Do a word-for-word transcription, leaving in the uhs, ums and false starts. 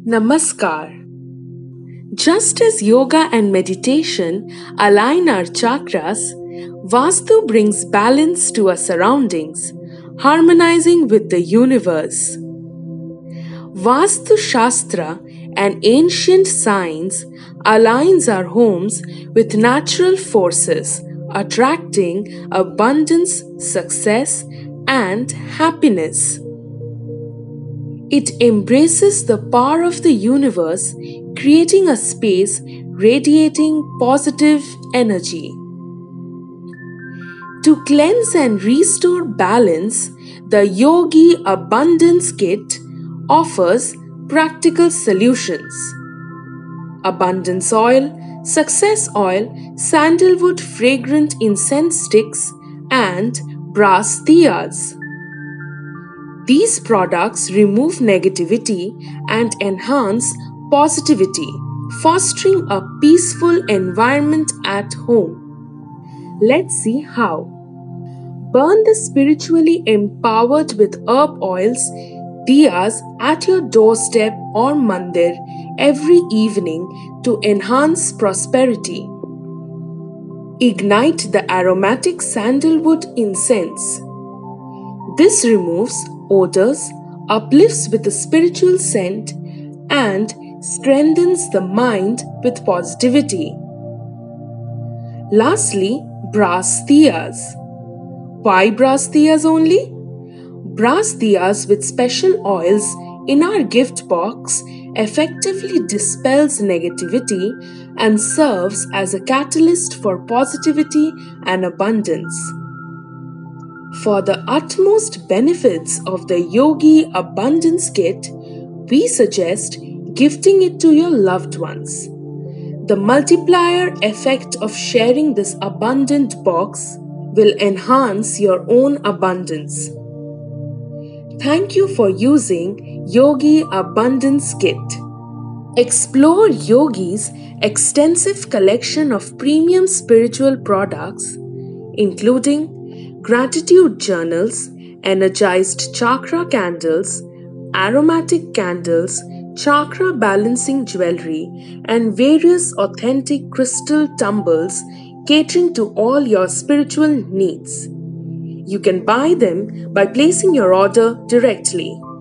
Namaskar. Just as yoga and meditation align our chakras, Vastu brings balance to our surroundings, harmonizing with the universe. Vastu Shastra, an ancient science, aligns our homes with natural forces, attracting abundance, success, and happiness. It embraces the power of the universe, creating a space radiating positive energy. To cleanse and restore balance, the Yogi Abundance Kit offers practical solutions. Abundance oil, success oil, sandalwood fragrant incense sticks, and brass diyas. These products remove negativity and enhance positivity, fostering a peaceful environment at home. Let's see how. Burn the spiritually empowered with herb oils, diyas at your doorstep or mandir every evening to enhance prosperity. Ignite the aromatic sandalwood incense. This removes odors, uplifts with a spiritual scent, and strengthens the mind with positivity. Lastly, brass diyas. Why brass diyas only? Brass diyas with special oils in our gift box effectively dispels negativity and serves as a catalyst for positivity and abundance. For the utmost benefits of the Yogi Abundance Kit, we suggest gifting it to your loved ones. The multiplier effect of sharing this abundant box will enhance your own abundance. Thank you for using Yogi Abundance Kit. Explore Yogi's extensive collection of premium spiritual products, including gratitude journals, energized chakra candles, aromatic candles, chakra balancing jewelry, and various authentic crystal tumbles catering to all your spiritual needs. You can buy them by placing your order directly.